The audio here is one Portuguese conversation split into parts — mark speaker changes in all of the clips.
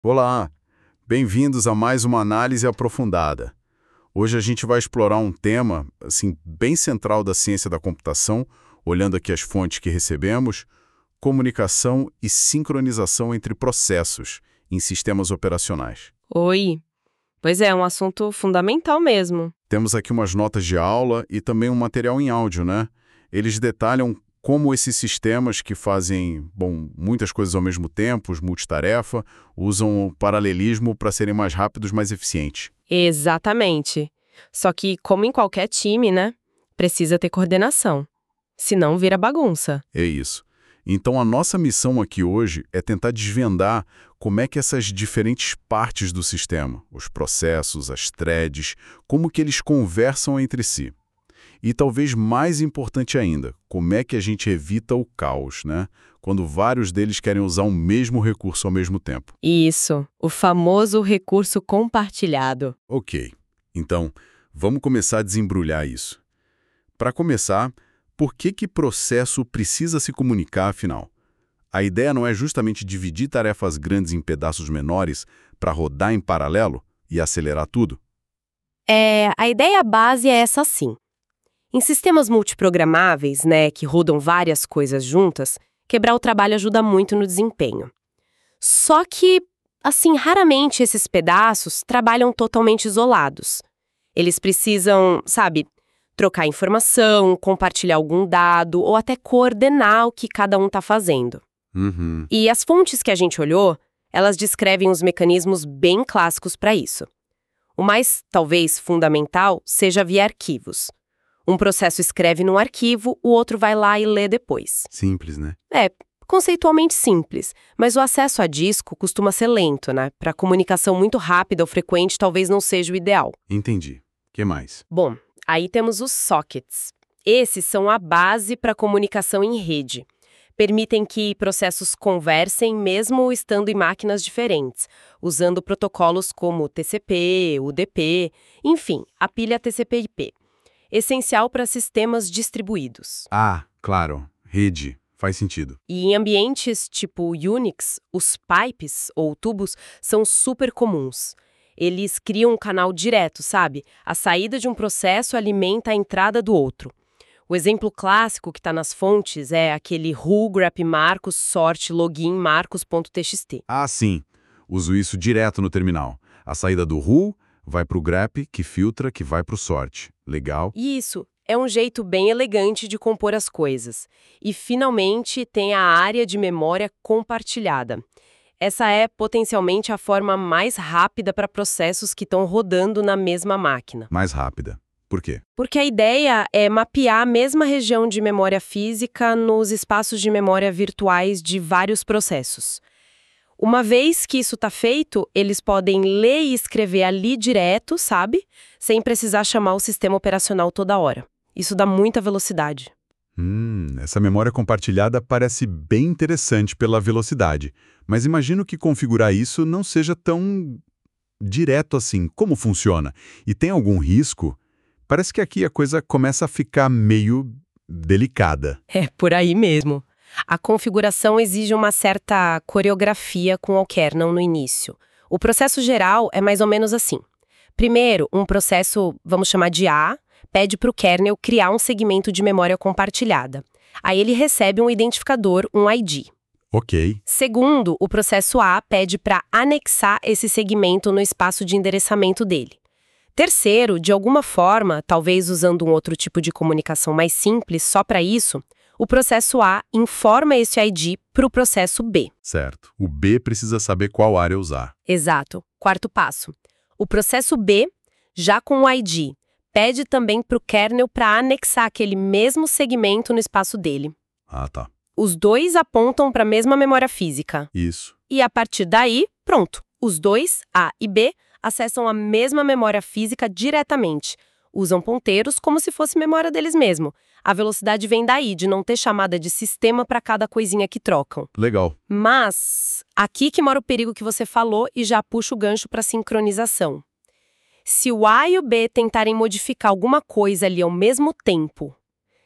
Speaker 1: Olá, bem-vindos a mais uma análise aprofundada. Hoje a gente vai explorar um tema, assim, bem central da ciência da computação, olhando aqui as fontes que recebemos, comunicação e sincronização entre processos em sistemas operacionais.
Speaker 2: Oi. Pois é um assunto fundamental mesmo.
Speaker 1: Temos aqui umas notas de aula e também um material em áudio, né? Eles detalham como esses sistemas que fazem, muitas coisas ao mesmo tempo, os multitarefa, usam o paralelismo para serem mais rápidos, mais eficientes.
Speaker 2: Exatamente. Só que, como em qualquer time, né? Precisa ter coordenação. Senão vira bagunça.
Speaker 1: É isso. Então a nossa missão aqui hoje é tentar desvendar como é que essas diferentes partes do sistema, os processos, as threads, como que eles conversam entre si. E talvez mais importante ainda, como é que a gente evita o caos, né? Quando vários deles querem usar o mesmo recurso ao mesmo tempo.
Speaker 2: Isso, o famoso recurso compartilhado.
Speaker 1: Ok, então vamos começar a desembrulhar isso. Para começar, por que processo precisa se comunicar afinal? A ideia não é justamente dividir tarefas grandes em pedaços menores para rodar em paralelo e acelerar tudo?
Speaker 2: A ideia base é essa sim. Em sistemas multiprogramáveis, né, que rodam várias coisas juntas, quebrar o trabalho ajuda muito no desempenho. Só que, assim, raramente esses pedaços trabalham totalmente isolados. Eles precisam, sabe, trocar informação, compartilhar algum dado ou até coordenar o que cada um está fazendo.
Speaker 1: Uhum.
Speaker 2: E as fontes que a gente olhou, elas descrevem os mecanismos bem clássicos para isso. O mais, talvez, fundamental seja via arquivos. Um processo escreve num arquivo, o outro vai lá e lê depois.
Speaker 1: Simples, né?
Speaker 2: Conceitualmente simples, mas o acesso a disco costuma ser lento, né? Para comunicação muito rápida ou frequente, talvez não seja o ideal.
Speaker 1: Entendi. O que mais?
Speaker 2: Bom, aí temos os sockets. Esses são a base para comunicação em rede. Permitem que processos conversem mesmo estando em máquinas diferentes, usando protocolos como TCP, UDP, enfim, a pilha TCP/IP. Essencial para sistemas distribuídos.
Speaker 1: Ah, claro. Rede. Faz sentido.
Speaker 2: E em ambientes tipo Unix, os pipes, ou tubos, são super comuns. Eles criam um canal direto, sabe? A saída de um processo alimenta a entrada do outro. O exemplo clássico que está nas fontes é aquele who, grep marcos, sort, login, marcos.txt.
Speaker 1: Ah, sim. Uso isso direto no terminal. A saída do who vai para o grep, que filtra, que vai para o sort. Legal.
Speaker 2: Isso é um jeito bem elegante de compor as coisas. E, finalmente, tem a área de memória compartilhada. Essa é, potencialmente, a forma mais rápida para processos que estão rodando na mesma máquina.
Speaker 1: Mais rápida. Por quê?
Speaker 2: Porque a ideia é mapear a mesma região de memória física nos espaços de memória virtuais de vários processos. Uma vez que isso está feito, eles podem ler e escrever ali direto, sabe? Sem precisar chamar o sistema operacional toda hora. Isso dá muita velocidade.
Speaker 1: Essa memória compartilhada parece bem interessante pela velocidade, mas imagino que configurar isso não seja tão direto assim. Como funciona? E tem algum risco? Parece que aqui a coisa começa a ficar meio delicada.
Speaker 2: É por aí mesmo. A configuração exige uma certa coreografia com o kernel no início. O processo geral é mais ou menos assim. Primeiro, um processo, vamos chamar de A, pede para o kernel criar um segmento de memória compartilhada. Aí ele recebe um identificador, um ID.
Speaker 1: Ok.
Speaker 2: Segundo, o processo A pede para anexar esse segmento no espaço de endereçamento dele. Terceiro, de alguma forma, talvez usando um outro tipo de comunicação mais simples só para isso, o processo A informa esse ID para o processo B.
Speaker 1: Certo. O B precisa saber qual área usar.
Speaker 2: Exato. Quarto passo. O processo B, já com o ID, pede também para o kernel para anexar aquele mesmo segmento no espaço dele.
Speaker 1: Ah, tá.
Speaker 2: Os dois apontam para a mesma memória física.
Speaker 1: Isso.
Speaker 2: E a partir daí, pronto. Os dois, A e B, acessam a mesma memória física diretamente. Usam ponteiros como se fosse memória deles mesmo. A velocidade vem daí, de não ter chamada de sistema para cada coisinha que trocam.
Speaker 1: Legal.
Speaker 2: Mas, aqui que mora o perigo que você falou e já puxa o gancho para sincronização. Se o A e o B tentarem modificar alguma coisa ali ao mesmo tempo,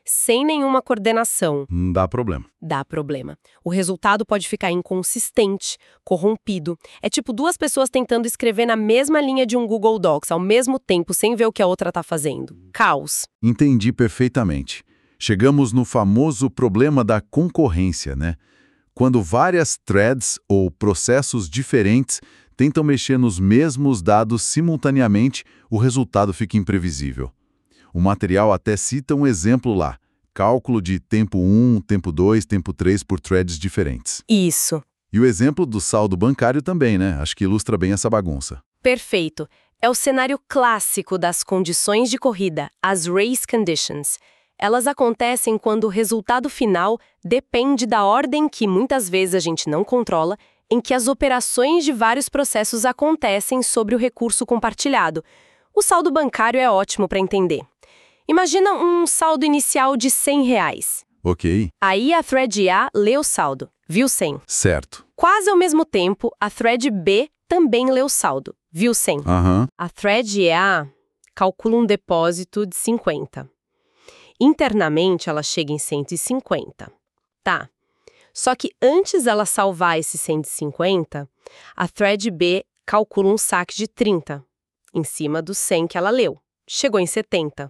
Speaker 2: sem nenhuma coordenação.
Speaker 1: Não dá problema.
Speaker 2: Dá problema. O resultado pode ficar inconsistente, corrompido. É tipo duas pessoas tentando escrever na mesma linha de um Google Docs ao mesmo tempo, sem ver o que a outra está fazendo. Caos.
Speaker 1: Entendi perfeitamente. Chegamos no famoso problema da concorrência, né? Quando várias threads ou processos diferentes tentam mexer nos mesmos dados simultaneamente, o resultado fica imprevisível. O material até cita um exemplo lá, cálculo de tempo 1, tempo 2, tempo 3 por threads diferentes.
Speaker 2: Isso.
Speaker 1: E o exemplo do saldo bancário também, né? Acho que ilustra bem essa bagunça.
Speaker 2: Perfeito. É o cenário clássico das condições de corrida, as race conditions. Elas acontecem quando o resultado final depende da ordem que muitas vezes a gente não controla, em que as operações de vários processos acontecem sobre o recurso compartilhado. O saldo bancário é ótimo para entender. Imagina um saldo inicial de R$100.
Speaker 1: Ok.
Speaker 2: Aí a thread A lê o saldo, viu 100.
Speaker 1: Certo.
Speaker 2: Quase ao mesmo tempo, a thread B também lê o saldo, viu 100.
Speaker 1: Aham.
Speaker 2: A thread A calcula um depósito de 50. Internamente, ela chega em 150. Tá. Só que antes dela salvar esse 150, a thread B calcula um saque de 30, em cima do 100 que ela leu. Chegou em 70.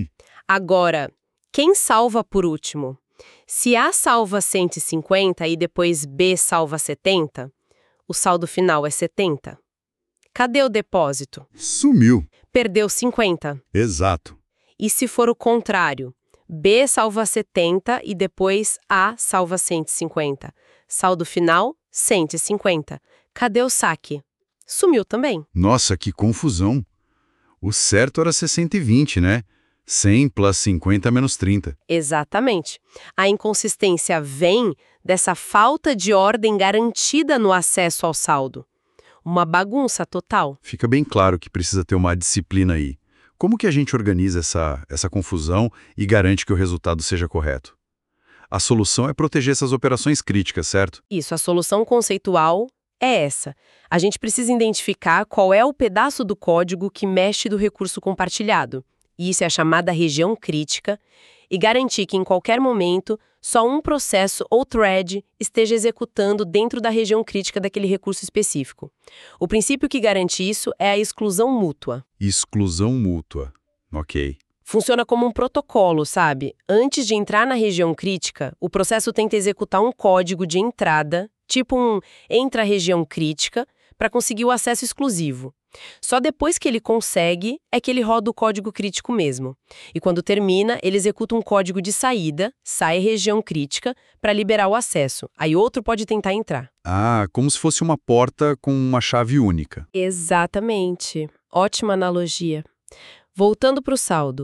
Speaker 2: Agora, quem salva por último? Se A salva 150 e depois B salva 70, o saldo final é 70. Cadê o depósito?
Speaker 1: Sumiu.
Speaker 2: Perdeu 50.
Speaker 1: Exato.
Speaker 2: E se for o contrário? B salva 70 e depois A salva 150. Saldo final, 150. Cadê o saque? Sumiu também.
Speaker 1: Nossa, que confusão. O certo era ser 120, né? 100 plus 50 menos 30.
Speaker 2: Exatamente. A inconsistência vem dessa falta de ordem garantida no acesso ao saldo. Uma bagunça total.
Speaker 1: Fica bem claro que precisa ter uma disciplina aí. Como que a gente organiza essa confusão e garante que o resultado seja correto? A solução é proteger essas operações críticas, certo?
Speaker 2: Isso, a solução conceitual é essa. A gente precisa identificar qual é o pedaço do código que mexe do recurso compartilhado. Isso é a chamada região crítica, e garantir que em qualquer momento só um processo ou thread esteja executando dentro da região crítica daquele recurso específico. O princípio que garante isso é a exclusão mútua.
Speaker 1: Exclusão mútua. Ok.
Speaker 2: Funciona como um protocolo, sabe? Antes de entrar na região crítica, o processo tenta executar um código de entrada, tipo um entra região crítica, para conseguir o acesso exclusivo. Só depois que ele consegue, é que ele roda o código crítico mesmo. E quando termina, ele executa um código de saída, sai região crítica, para liberar o acesso. Aí outro pode tentar entrar.
Speaker 1: Ah, como se fosse uma porta com uma chave única.
Speaker 2: Exatamente. Ótima analogia. Voltando para o saldo.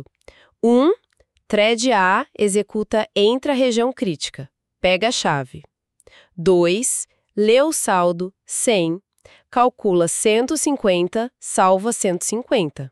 Speaker 2: Thread A executa entra região crítica. Pega a chave. 2. Lê o saldo, 100. Calcula 150, salva 150.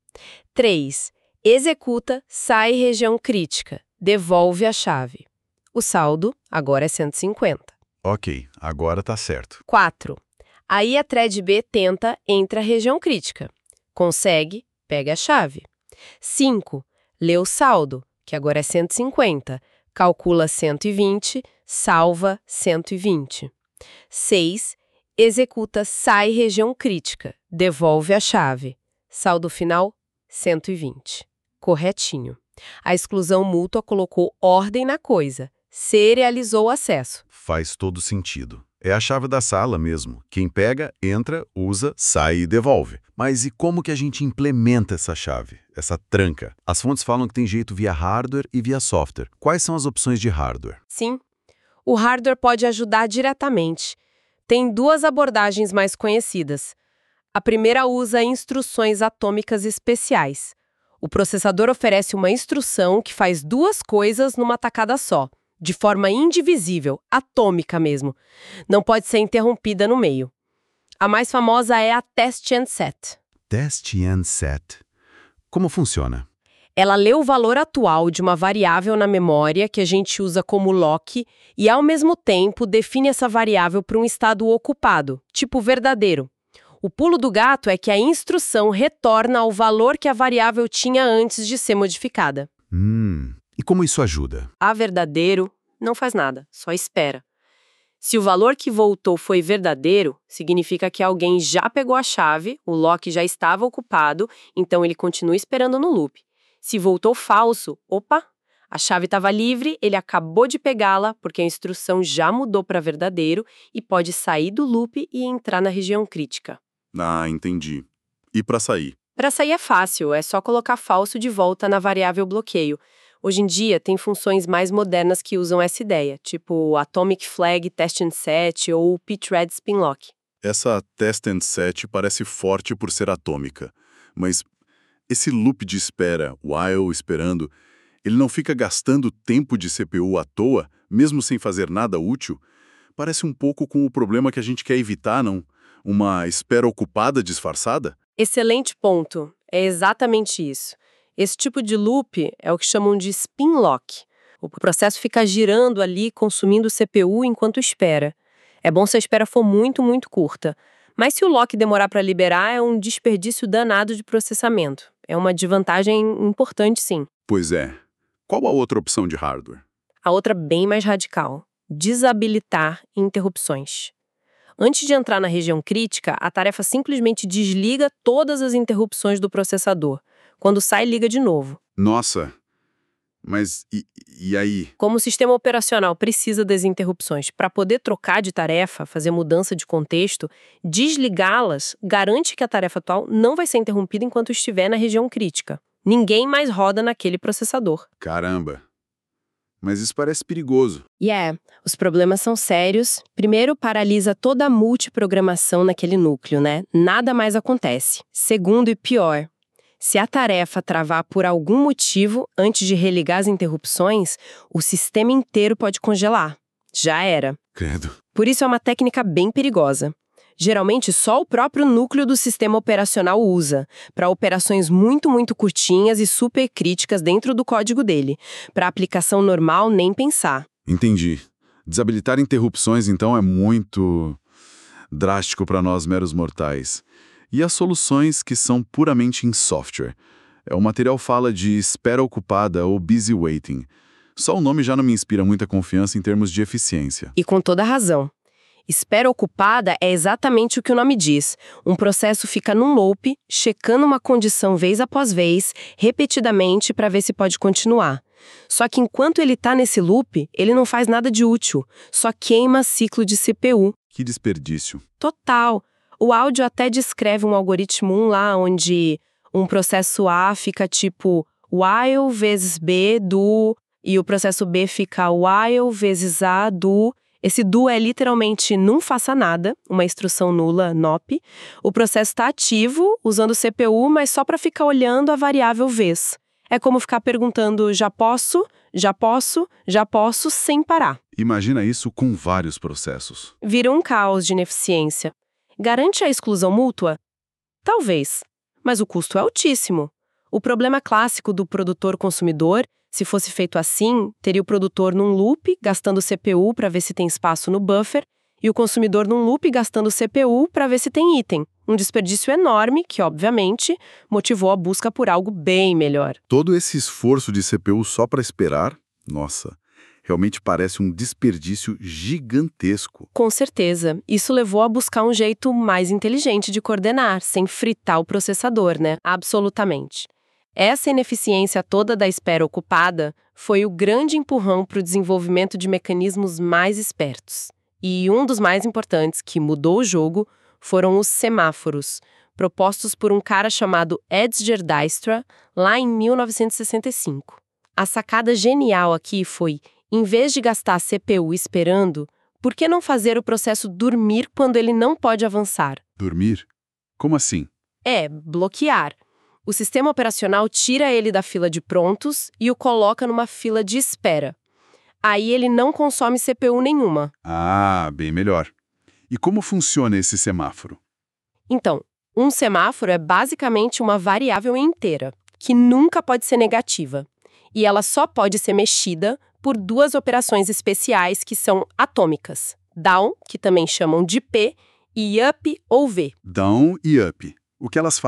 Speaker 2: 3. Executa, sai região crítica, devolve a chave. O saldo agora é 150.
Speaker 1: Ok, agora tá certo.
Speaker 2: 4. Aí a thread B tenta, entra região crítica. Consegue, pega a chave. 5. Lê o saldo, que agora é 150. Calcula 120, salva 120. 6. Executa, sai região crítica, devolve a chave. Saldo final, 120. Corretinho. A exclusão mútua colocou ordem na coisa, serializou o acesso.
Speaker 1: Faz todo sentido. É a chave da sala mesmo. Quem pega, entra, usa, sai e devolve. Mas e como que a gente implementa essa chave, essa tranca? As fontes falam que tem jeito via hardware e via software. Quais são as opções de hardware?
Speaker 2: Sim, o hardware pode ajudar diretamente. Tem duas abordagens mais conhecidas. A primeira usa instruções atômicas especiais. O processador oferece uma instrução que faz duas coisas numa tacada só, de forma indivisível, atômica mesmo. Não pode ser interrompida no meio. A mais famosa é a Test and Set.
Speaker 1: Test and Set. Como funciona?
Speaker 2: Ela lê o valor atual de uma variável na memória que a gente usa como lock e, ao mesmo tempo, define essa variável para um estado ocupado, tipo verdadeiro. O pulo do gato é que a instrução retorna ao valor que a variável tinha antes de ser modificada.
Speaker 1: E como isso ajuda?
Speaker 2: A verdadeiro não faz nada, só espera. Se o valor que voltou foi verdadeiro, significa que alguém já pegou a chave, o lock já estava ocupado, então ele continua esperando no loop. Se voltou falso, opa, a chave estava livre, ele acabou de pegá-la porque a instrução já mudou para verdadeiro e pode sair do loop e entrar na região crítica.
Speaker 1: Ah, entendi. E para sair?
Speaker 2: Para sair é fácil, é só colocar falso de volta na variável bloqueio. Hoje em dia, tem funções mais modernas que usam essa ideia, tipo Atomic Flag Test and Set ou Pthread Spin Lock.
Speaker 1: Essa Test and Set parece forte por ser atômica, mas esse loop de espera, while esperando, ele não fica gastando tempo de CPU à toa, mesmo sem fazer nada útil? Parece um pouco com o problema que a gente quer evitar, não? Uma espera ocupada disfarçada?
Speaker 2: Excelente ponto. É exatamente isso. Esse tipo de loop é o que chamam de spin lock. O processo fica girando ali, consumindo o CPU enquanto espera. É bom se a espera for muito, muito curta. Mas se o lock demorar para liberar, é um desperdício danado de processamento. É uma desvantagem importante, sim.
Speaker 1: Pois é. Qual a outra opção de hardware?
Speaker 2: A outra bem mais radical: desabilitar interrupções. Antes de entrar na região crítica, a tarefa simplesmente desliga todas as interrupções do processador. Quando sai, liga de novo.
Speaker 1: Nossa, mas e aí?
Speaker 2: Como o sistema operacional precisa das interrupções para poder trocar de tarefa, fazer mudança de contexto, desligá-las garante que a tarefa atual não vai ser interrompida enquanto estiver na região crítica. Ninguém mais roda naquele processador.
Speaker 1: Caramba, mas isso parece perigoso.
Speaker 2: Os problemas são sérios. Primeiro, paralisa toda a multiprogramação naquele núcleo, né? Nada mais acontece. Segundo e pior, se a tarefa travar por algum motivo antes de religar as interrupções, o sistema inteiro pode congelar. Já era.
Speaker 1: Credo.
Speaker 2: Por isso é uma técnica bem perigosa. Geralmente, só o próprio núcleo do sistema operacional usa, para operações muito, muito curtinhas e super críticas dentro do código dele. Para aplicação normal, nem pensar.
Speaker 1: Entendi. Desabilitar interrupções, então, é muito drástico para nós meros mortais. E as soluções que são puramente em software? O material fala de espera ocupada ou busy waiting. Só o nome já não me inspira muita confiança em termos de eficiência.
Speaker 2: E com toda razão. Espera ocupada é exatamente o que o nome diz. Um processo fica num loop, checando uma condição vez após vez, repetidamente, para ver se pode continuar. Só que enquanto ele está nesse loop, ele não faz nada de útil, só queima ciclo de CPU.
Speaker 1: Que desperdício.
Speaker 2: Total. O áudio até descreve um algoritmo 1 lá, onde um processo A fica tipo while vezes B do, e o processo B fica while vezes A do. Esse do é literalmente não faça nada, uma instrução nula, NOP. O processo está ativo, usando o CPU, mas só para ficar olhando a variável vez. É como ficar perguntando já posso, já posso, já posso, sem parar.
Speaker 1: Imagina isso com vários processos.
Speaker 2: Vira um caos de ineficiência. Garante a exclusão mútua? Talvez, mas o custo é altíssimo. O problema clássico do produtor-consumidor, se fosse feito assim, teria o produtor num loop, gastando CPU para ver se tem espaço no buffer, e o consumidor num loop gastando CPU para ver se tem item. Um desperdício enorme que, obviamente, motivou a busca por algo bem melhor.
Speaker 1: Todo esse esforço de CPU só para esperar? Nossa, realmente parece um desperdício gigantesco.
Speaker 2: Com certeza. Isso levou a buscar um jeito mais inteligente de coordenar, sem fritar o processador, né? Absolutamente. Essa ineficiência toda da espera ocupada foi o grande empurrão para o desenvolvimento de mecanismos mais espertos. E um dos mais importantes, que mudou o jogo, foram os semáforos, propostos por um cara chamado Edsger Dijkstra, lá em 1965. A sacada genial aqui foi, em vez de gastar a CPU esperando, por que não fazer o processo dormir quando ele não pode avançar?
Speaker 1: Dormir? Como assim?
Speaker 2: Bloquear. O sistema operacional tira ele da fila de prontos e o coloca numa fila de espera. Aí ele não consome CPU nenhuma.
Speaker 1: Ah, bem melhor. E como funciona esse semáforo?
Speaker 2: Então, um semáforo é basicamente uma variável inteira, que nunca pode ser negativa. E ela só pode ser mexida por duas operações especiais que são atômicas. Down, que também chamam de P, e up ou V.
Speaker 1: Down e up. O que elas fazem?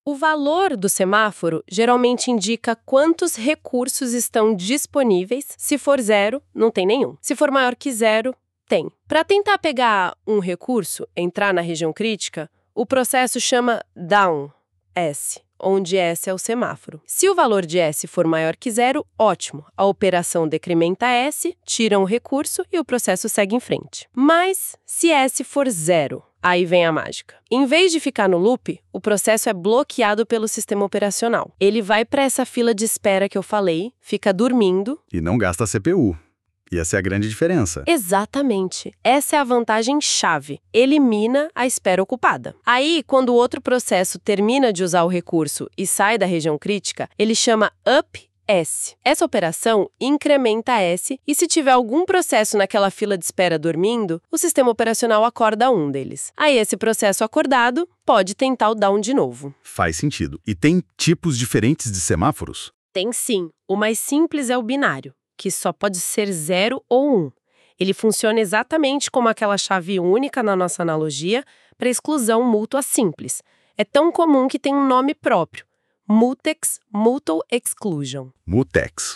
Speaker 2: O valor do semáforo geralmente indica quantos recursos estão disponíveis. Se for 0, não tem nenhum. Se for maior que 0, tem. Para tentar pegar um recurso, entrar na região crítica, o processo chama down, S, onde S é o semáforo. Se o valor de S for maior que 0, ótimo. A operação decrementa S, tira um recurso e o processo segue em frente. Mas se S for 0, aí vem a mágica. Em vez de ficar no loop, o processo é bloqueado pelo sistema operacional. Ele vai para essa fila de espera que eu falei, fica dormindo.
Speaker 1: E não gasta CPU. E essa é a grande diferença.
Speaker 2: Exatamente. Essa é a vantagem-chave. Elimina a espera ocupada. Aí, quando o outro processo termina de usar o recurso e sai da região crítica, ele chama up S. Essa operação incrementa S e se tiver algum processo naquela fila de espera dormindo, o sistema operacional acorda um deles. Aí esse processo acordado pode tentar o down de novo.
Speaker 1: Faz sentido. E tem tipos diferentes de semáforos?
Speaker 2: Tem sim. O mais simples é o binário, que só pode ser 0 ou 1. Ele funciona exatamente como aquela chave única na nossa analogia para exclusão mútua simples. É tão comum que tem um nome próprio. Mutex, Mutual Exclusion.
Speaker 1: Mutex.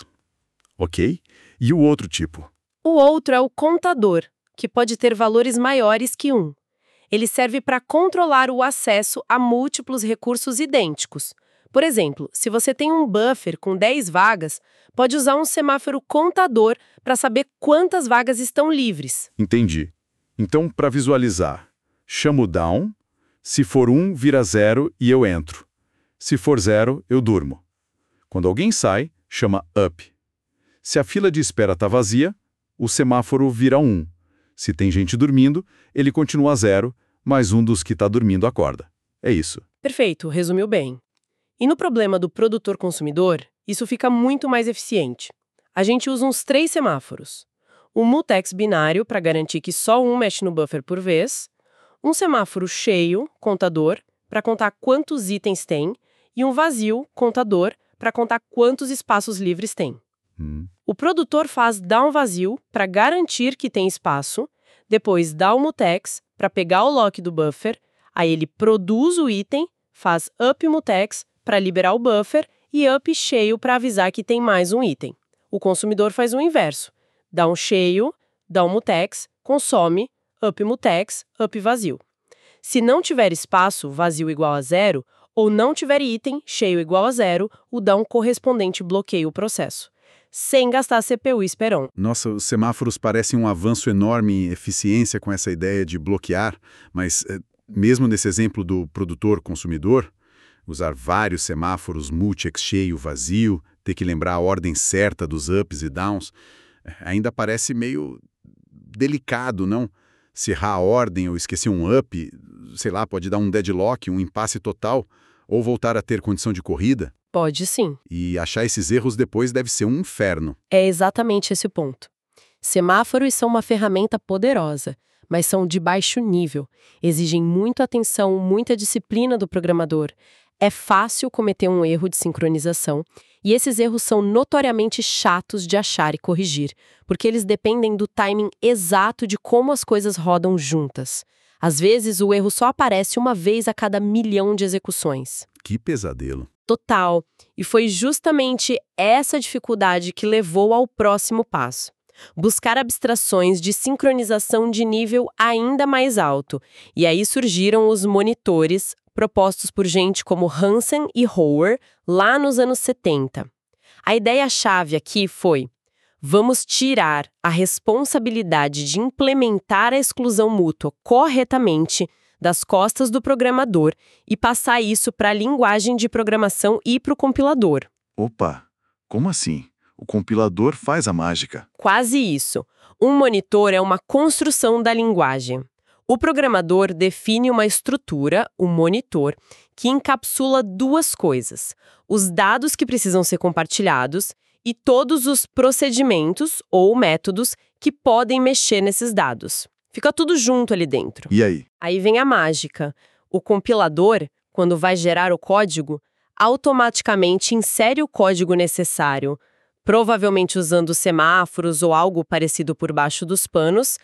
Speaker 1: Ok. E o outro tipo?
Speaker 2: O outro é o contador, que pode ter valores maiores que 1. Ele serve para controlar o acesso a múltiplos recursos idênticos. Por exemplo, se você tem um buffer com 10 vagas, pode usar um semáforo contador para saber quantas vagas estão livres.
Speaker 1: Entendi. Então, para visualizar, chamo o down, se for 1, vira 0 e eu entro. Se for 0, eu durmo. Quando alguém sai, chama up. Se a fila de espera está vazia, o semáforo vira 1. Se tem gente dormindo, ele continua 0, mas um dos que está dormindo acorda. É isso.
Speaker 2: Perfeito, resumiu bem. E no problema do produtor-consumidor, isso fica muito mais eficiente. A gente usa uns 3 semáforos. Um mutex binário para garantir que só um mexe no buffer por vez, um semáforo cheio, contador, para contar quantos itens tem, e um vazio, contador, para contar quantos espaços livres tem. O produtor faz down vazio para garantir que tem espaço, depois down mutex para pegar o lock do buffer, aí ele produz o item, faz up mutex para liberar o buffer e up cheio para avisar que tem mais um item. O consumidor faz o inverso. Down cheio, down mutex, consome, up mutex, up vazio. Se não tiver espaço, vazio igual a 0, ou não tiver item, cheio igual a 0, o down correspondente bloqueia o processo, sem gastar CPU e esperão.
Speaker 1: Nossa, os semáforos parecem um avanço enorme em eficiência com essa ideia de bloquear, mas mesmo nesse exemplo do produtor-consumidor, usar vários semáforos multi-ex cheio, vazio, ter que lembrar a ordem certa dos ups e downs, ainda parece meio delicado, não? Se errar a ordem ou esquecer um up, sei lá, pode dar um deadlock, um impasse total, ou voltar a ter condição de corrida.
Speaker 2: Pode sim.
Speaker 1: E achar esses erros depois deve ser um inferno.
Speaker 2: É exatamente esse o ponto. Semáforos são uma ferramenta poderosa, mas são de baixo nível, exigem muita atenção, muita disciplina do programador. É fácil cometer um erro de sincronização, e esses erros são notoriamente chatos de achar e corrigir, porque eles dependem do timing exato de como as coisas rodam juntas. Às vezes, o erro só aparece uma vez a cada 1.000.000 de execuções.
Speaker 1: Que pesadelo.
Speaker 2: Total. E foi justamente essa dificuldade que levou ao próximo passo. Buscar abstrações de sincronização de nível ainda mais alto. E aí surgiram os monitores, propostos por gente como Hansen e Hoare, lá nos anos 70. A ideia-chave aqui foi: vamos tirar a responsabilidade de implementar a exclusão mútua corretamente das costas do programador e passar isso para a linguagem de programação e para o compilador.
Speaker 3: Opa, como assim? O compilador faz a mágica.
Speaker 2: Quase isso. Um monitor é uma construção da linguagem. O programador define uma estrutura, o monitor, que encapsula 2 coisas: os dados que precisam ser compartilhados e todos os procedimentos ou métodos que podem mexer nesses dados. Fica tudo junto ali dentro.
Speaker 3: E aí?
Speaker 2: Aí vem a mágica. O compilador, quando vai gerar o código, automaticamente insere o código necessário, provavelmente usando semáforos ou algo parecido por baixo dos panos,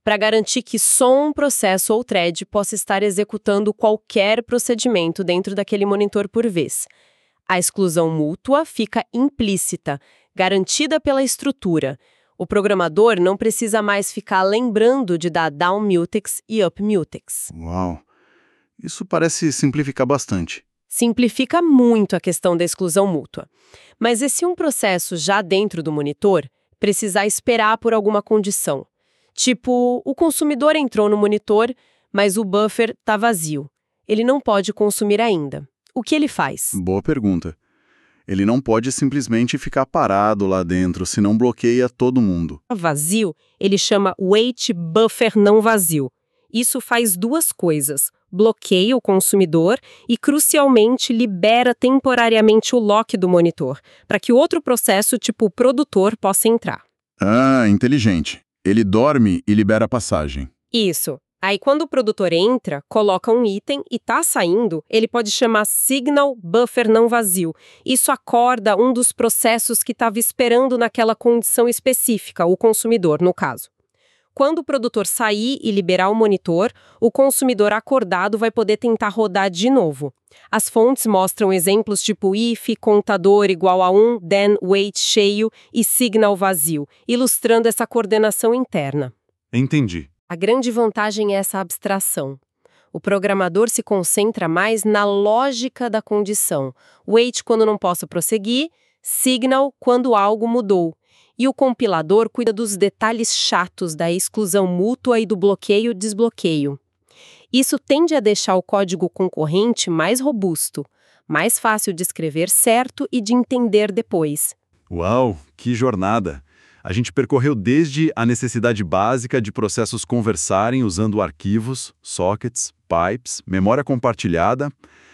Speaker 2: para garantir que só um processo ou thread possa estar executando qualquer procedimento dentro daquele monitor por vez. A exclusão mútua fica implícita, garantida pela estrutura. O programador não precisa mais ficar lembrando de dar down mutex e up mutex.
Speaker 4: Uau! Isso parece simplificar bastante.
Speaker 2: Simplifica muito a questão da exclusão mútua. Mas e se um processo já dentro do monitor precisar esperar por alguma condição? Tipo, o consumidor entrou no monitor, mas o buffer está vazio. Ele não pode consumir ainda. O que ele faz?
Speaker 4: Boa pergunta. Ele não pode simplesmente ficar parado lá dentro, senão bloqueia todo mundo.
Speaker 2: Vazio, ele chama wait buffer não vazio. Isso faz duas coisas. Bloqueia o consumidor e, crucialmente, libera temporariamente o lock do monitor, para que outro processo, tipo o produtor, possa entrar.
Speaker 4: Ah, inteligente. Ele dorme e libera a passagem.
Speaker 2: Isso. Aí, quando o produtor entra, coloca um item e tá saindo, ele pode chamar signal buffer não vazio. Isso acorda um dos processos que estava esperando naquela condição específica, o consumidor, no caso. Quando o produtor sair e liberar o monitor, o consumidor acordado vai poder tentar rodar de novo. As fontes mostram exemplos tipo if, contador igual a 1, then wait cheio e signal vazio, ilustrando essa coordenação interna.
Speaker 3: Entendi.
Speaker 2: A grande vantagem é essa abstração. O programador se concentra mais na lógica da condição. Wait quando não posso prosseguir, signal quando algo mudou. E o compilador cuida dos detalhes chatos da exclusão mútua e do bloqueio-desbloqueio. Isso tende a deixar o código concorrente mais robusto, mais fácil de escrever certo e de entender depois.
Speaker 3: Uau, que jornada! A gente percorreu desde a necessidade básica de processos conversarem usando arquivos, sockets, pipes, memória compartilhada,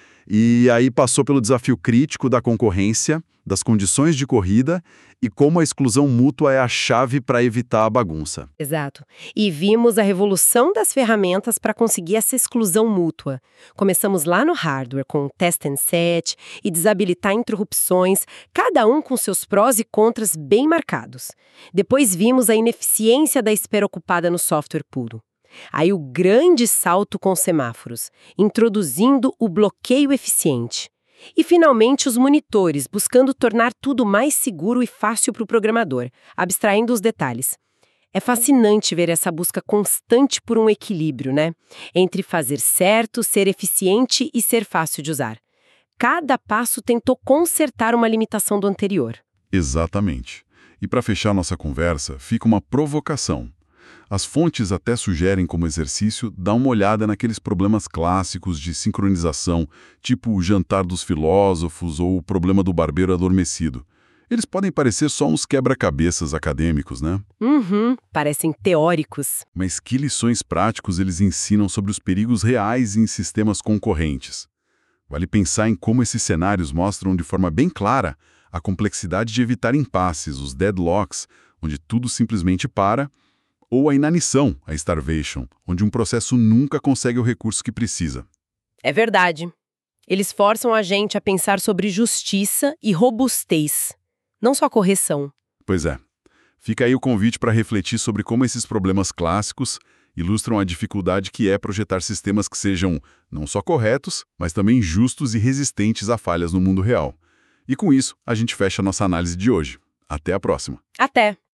Speaker 3: e aí passou pelo desafio crítico da concorrência, das condições de corrida e como a exclusão mútua é a chave para evitar a bagunça.
Speaker 2: Exato. E vimos a revolução das ferramentas para conseguir essa exclusão mútua. Começamos lá no hardware com test and set e desabilitar interrupções, cada um com seus prós e contras bem marcados. Depois vimos a ineficiência da espera ocupada no software puro. Aí o grande salto com semáforos, introduzindo o bloqueio eficiente. E, finalmente, os monitores, buscando tornar tudo mais seguro e fácil para o programador, abstraindo os detalhes. É fascinante ver essa busca constante por um equilíbrio, né? Entre fazer certo, ser eficiente e ser fácil de usar. Cada passo tentou consertar uma limitação do anterior.
Speaker 1: Exatamente. E para fechar nossa conversa, fica uma provocação. As fontes até sugerem como exercício dar uma olhada naqueles problemas clássicos de sincronização, tipo o jantar dos filósofos ou o problema do barbeiro adormecido. Eles podem parecer só uns quebra-cabeças acadêmicos, né?
Speaker 2: Parecem teóricos.
Speaker 1: Mas que lições práticos eles ensinam sobre os perigos reais em sistemas concorrentes. Vale pensar em como esses cenários mostram de forma bem clara a complexidade de evitar impasses, os deadlocks, onde tudo simplesmente para, ou a inanição, a starvation, onde um processo nunca consegue o recurso que precisa.
Speaker 2: É verdade. Eles forçam a gente a pensar sobre justiça e robustez, não só correção.
Speaker 1: Pois é. Fica aí o convite para refletir sobre como esses problemas clássicos ilustram a dificuldade que é projetar sistemas que sejam não só corretos, mas também justos e resistentes a falhas no mundo real. E com isso, a gente fecha a nossa análise de hoje. Até a próxima.
Speaker 2: Até!